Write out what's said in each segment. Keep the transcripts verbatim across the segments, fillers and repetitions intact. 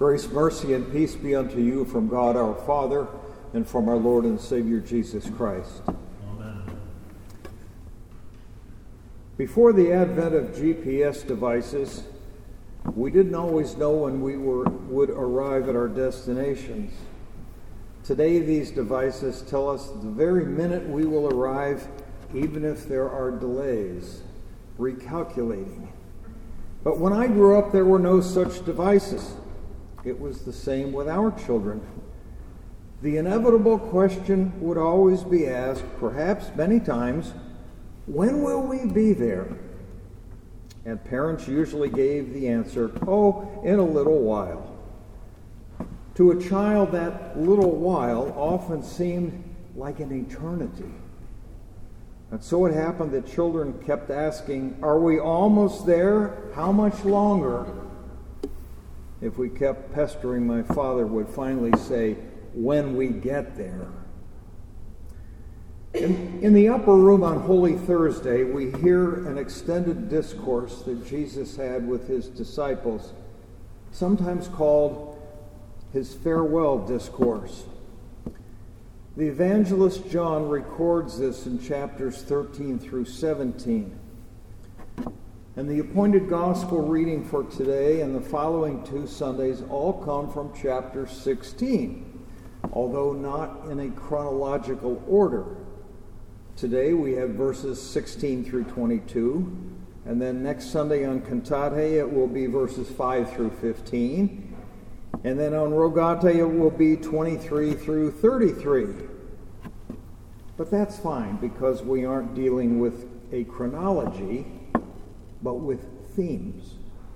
Grace, mercy, and peace be unto you from God our Father and from our Lord and Savior Jesus Christ. Amen. Before the advent of G P S devices, we didn't always know when we were, would arrive at our destinations. Today, these devices tell us the very minute we will arrive, even if there are delays, recalculating. But when I grew up, there were no such devices. It was the same with our children. The inevitable question would always be asked, perhaps many times, when will we be there? And parents usually gave the answer, oh, in a little while. To a child, that little while often seemed like an eternity. And so it happened that children kept asking, are we almost there? How much longer? If we kept pestering, my father would finally say, when we get there. In, in the upper room on Holy Thursday, we hear an extended discourse that Jesus had with his disciples, sometimes called his farewell discourse. The evangelist John records this in chapters thirteen through seventeen. And the appointed gospel reading for today and the following two Sundays all come from chapter sixteen, although not in a chronological order. Today we have verses sixteen through twenty-two, and then next Sunday on Cantate it will be verses five through fifteen, and then on Rogate it will be twenty-three through thirty-three. But that's fine because we aren't dealing with a chronology, but with themes.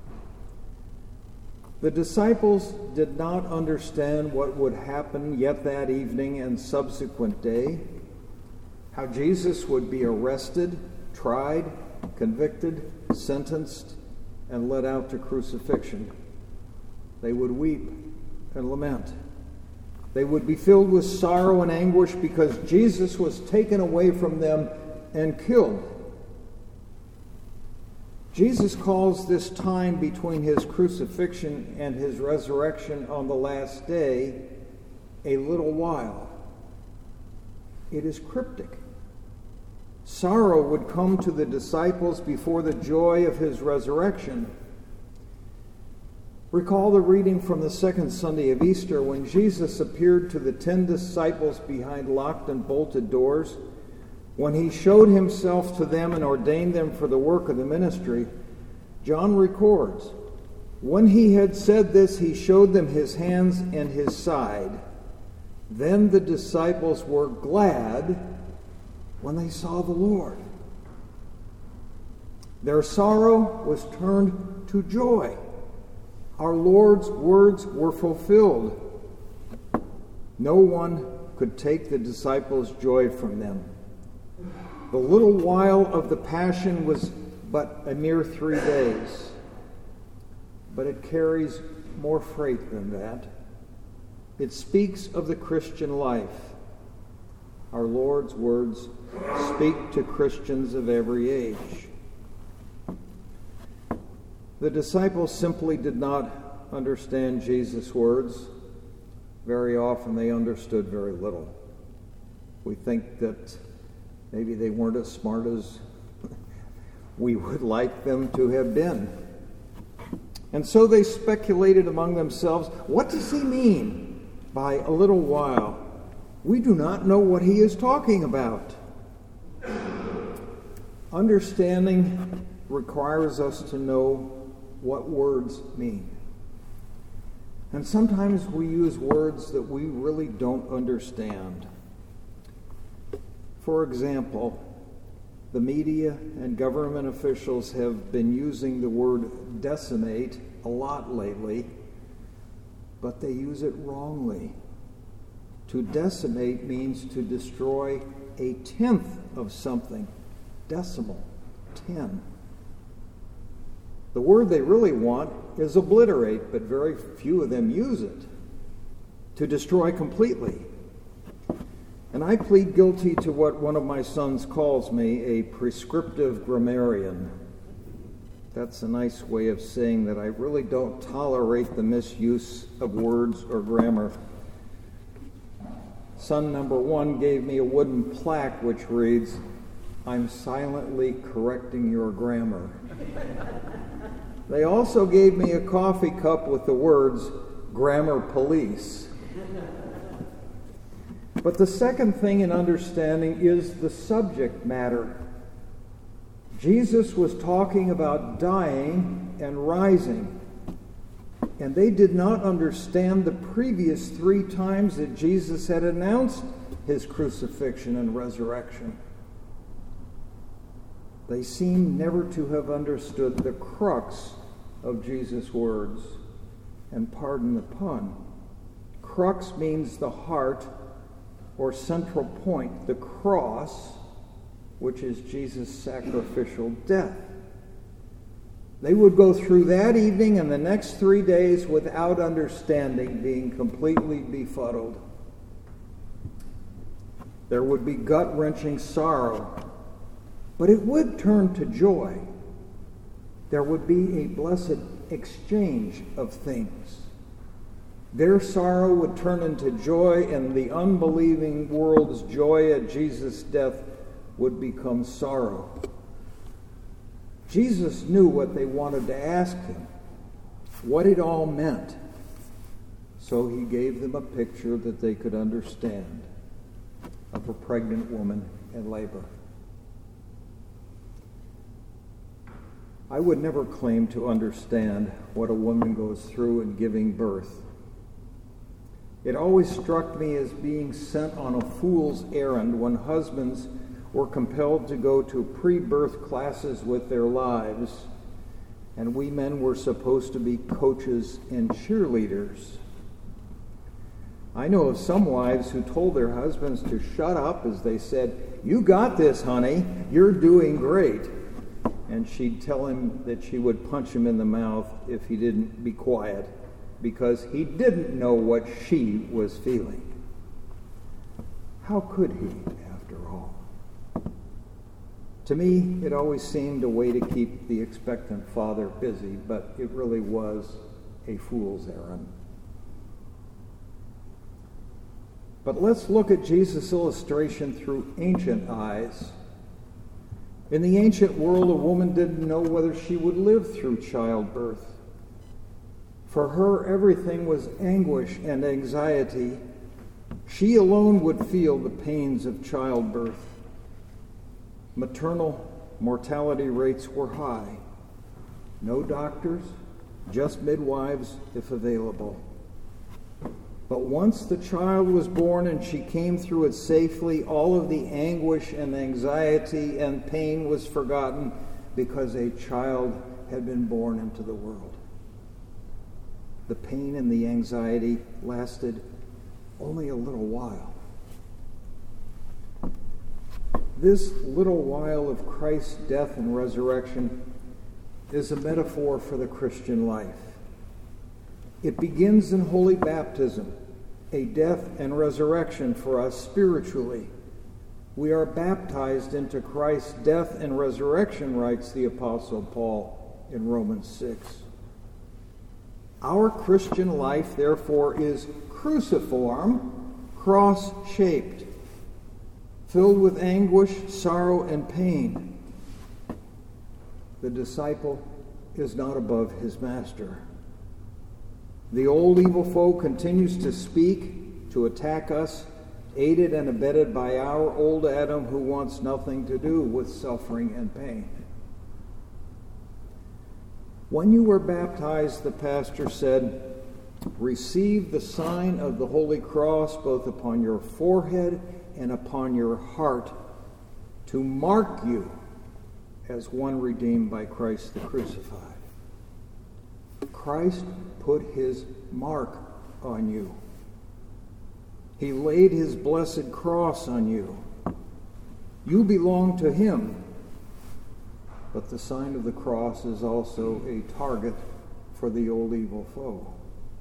The disciples did not understand what would happen yet that evening and subsequent day, how Jesus would be arrested, tried, convicted, sentenced, and led out to crucifixion. They would weep and lament. They would be filled with sorrow and anguish because Jesus was taken away from them and killed. Jesus calls this time between his crucifixion and his resurrection on the last day a little while. It is cryptic. Sorrow would come to the disciples before the joy of his resurrection. Recall the reading from the second Sunday of Easter when Jesus appeared to the ten disciples behind locked and bolted doors. When he showed himself to them and ordained them for the work of the ministry, John records, when he had said this, he showed them his hands and his side. Then the disciples were glad when they saw the Lord. Their sorrow was turned to joy. Our Lord's words were fulfilled. No one could take the disciples' joy from them. The little while of the Passion was but a mere three days. But it carries more freight than that. It speaks of the Christian life. Our Lord's words speak to Christians of every age. The disciples simply did not understand Jesus' words. Very often they understood very little. We think that maybe they weren't as smart as we would like them to have been. And so they speculated among themselves, what does he mean by a little while? We do not know what he is talking about. Understanding requires us to know what words mean. And sometimes we use words that we really don't understand. For example, the media and government officials have been using the word decimate a lot lately, but they use it wrongly. To decimate means to destroy a tenth of something. Decimal, ten. The word they really want is obliterate, but very few of them use it. To destroy completely. And I plead guilty to what one of my sons calls me, a prescriptive grammarian. That's a nice way of saying that I really don't tolerate the misuse of words or grammar. Son number one gave me a wooden plaque which reads, "I'm silently correcting your grammar." They also gave me a coffee cup with the words, "Grammar Police." But the second thing in understanding is the subject matter. Jesus was talking about dying and rising, and they did not understand the previous three times that Jesus had announced his crucifixion and resurrection. They seem never to have understood the crux of Jesus' words. And pardon the pun, crux means the heart or central point, the cross, which is Jesus' sacrificial death. They would go through that evening and the next three days without understanding, being completely befuddled. There would be gut-wrenching sorrow, but it would turn to joy. There would be a blessed exchange of things. Their sorrow would turn into joy, and the unbelieving world's joy at Jesus' death would become sorrow. Jesus knew what they wanted to ask him, what it all meant. So he gave them a picture that they could understand of a pregnant woman in labor. I would never claim to understand what a woman goes through in giving birth. It always struck me as being sent on a fool's errand when husbands were compelled to go to pre-birth classes with their lives, and we men were supposed to be coaches and cheerleaders. I know of some wives who told their husbands to shut up as they said, "You got this, honey, you're doing great." And she'd tell him that she would punch him in the mouth if he didn't be quiet, because he didn't know what she was feeling. How could he, after all? To me, it always seemed a way to keep the expectant father busy, but it really was a fool's errand. But let's look at Jesus' illustration through ancient eyes. In the ancient world, a woman didn't know whether she would live through childbirth. For her, everything was anguish and anxiety. She alone would feel the pains of childbirth. Maternal mortality rates were high. No doctors, just midwives if available. But once the child was born and she came through it safely, all of the anguish and anxiety and pain was forgotten because a child had been born into the world. The pain and the anxiety lasted only a little while. This little while of Christ's death and resurrection is a metaphor for the Christian life. It begins in holy baptism, a death and resurrection for us spiritually. We are baptized into Christ's death and resurrection, writes the Apostle Paul in Romans six. Our Christian life, therefore, is cruciform, cross-shaped, filled with anguish, sorrow, and pain. The disciple is not above his master. The old evil foe continues to speak, to attack us, aided and abetted by our old Adam, who wants nothing to do with suffering and pain. When you were baptized, the pastor said, receive the sign of the Holy Cross both upon your forehead and upon your heart, to mark you as one redeemed by Christ the crucified. Christ put his mark on you. He laid his blessed cross on you. You belong to him. But the sign of the cross is also a target for the old evil foe.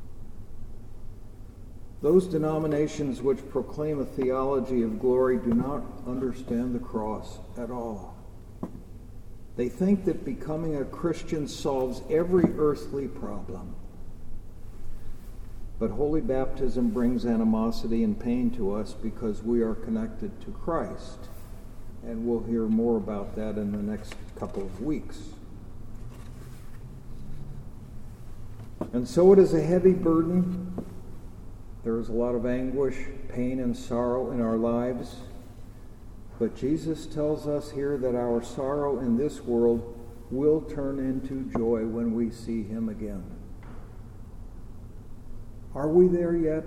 Those denominations which proclaim a theology of glory do not understand the cross at all. They think that becoming a Christian solves every earthly problem. But holy baptism brings animosity and pain to us because we are connected to Christ. And we'll hear more about that in the next couple of weeks. And so it is a heavy burden. There is a lot of anguish, pain, and sorrow in our lives. But Jesus tells us here that our sorrow in this world will turn into joy when we see him again. Are we there yet?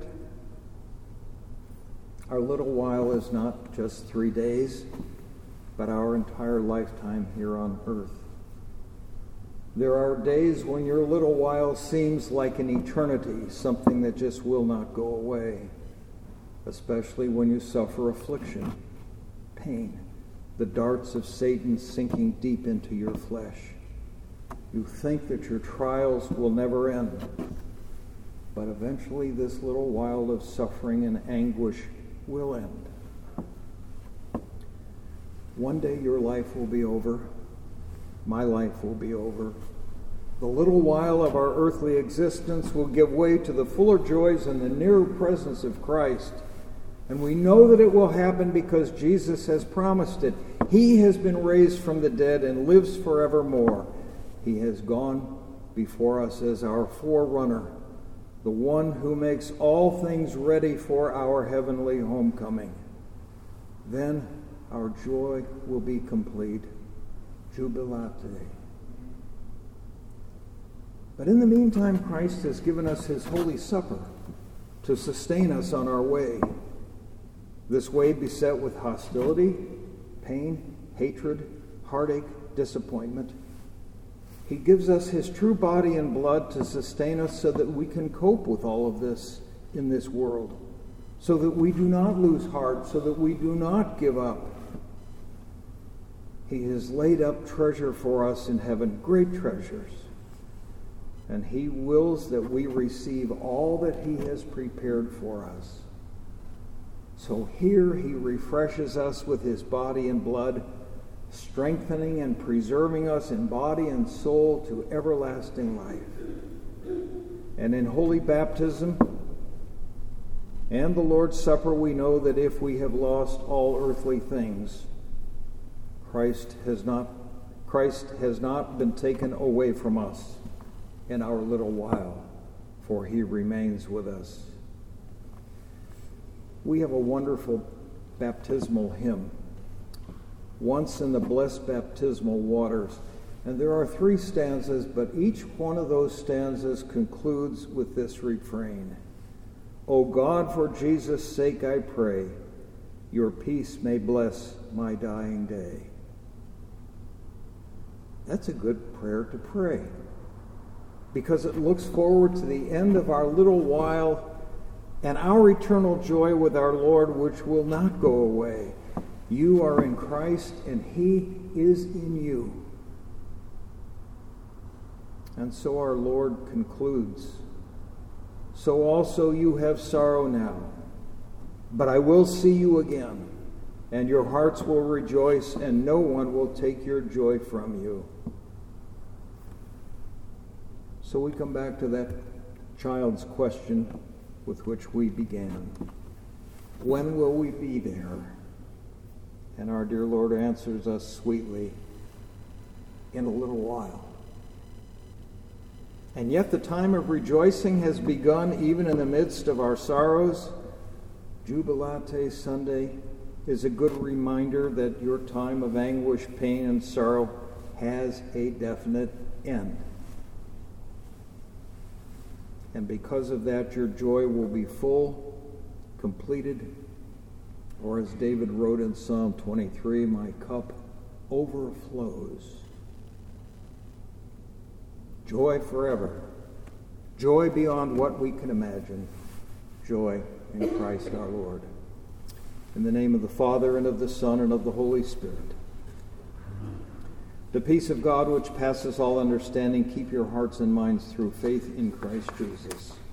Our little while is not just three days, but our entire lifetime here on earth. There are days when your little while seems like an eternity, something that just will not go away, especially when you suffer affliction, pain, the darts of Satan sinking deep into your flesh. You think that your trials will never end, but eventually this little while of suffering and anguish will end. One day your life will be over. My life will be over. The little while of our earthly existence will give way to the fuller joys and the nearer presence of Christ. And we know that it will happen because Jesus has promised it. He has been raised from the dead and lives forevermore. He has gone before us as our forerunner, the one who makes all things ready for our heavenly homecoming. Then our joy will be complete. Jubilate. But in the meantime, Christ has given us his Holy Supper to sustain us on our way. This way beset with hostility, pain, hatred, heartache, disappointment. He gives us his true body and blood to sustain us so that we can cope with all of this in this world, so that we do not lose heart, so that we do not give up. He has laid up treasure for us in heaven, great treasures. And he wills that we receive all that he has prepared for us. So here he refreshes us with his body and blood, strengthening and preserving us in body and soul to everlasting life. And in holy baptism and the Lord's Supper, we know that if we have lost all earthly things, Christ has not, Christ has not been taken away from us in our little while, for he remains with us. We have a wonderful baptismal hymn, Once in the Blessed Baptismal Waters. And there are three stanzas, but each one of those stanzas concludes with this refrain. O God, for Jesus' sake I pray, your peace may bless my dying day. That's a good prayer to pray, because it looks forward to the end of our little while and our eternal joy with our Lord, which will not go away. You are in Christ, and he is in you. And so our Lord concludes, so also you have sorrow now, but I will see you again, and your hearts will rejoice, and no one will take your joy from you. So we come back to that child's question with which we began. When will we be there? And our dear Lord answers us sweetly, in a little while. And yet the time of rejoicing has begun even in the midst of our sorrows. Jubilate Sunday is a good reminder that your time of anguish, pain, and sorrow has a definite end. And because of that, your joy will be full, completed, or as David wrote in Psalm twenty-three, my cup overflows. Joy forever. Joy beyond what we can imagine. Joy in Christ our Lord. In the name of the Father, and of the Son, and of the Holy Spirit. The peace of God, which passes all understanding, keep your hearts and minds through faith in Christ Jesus.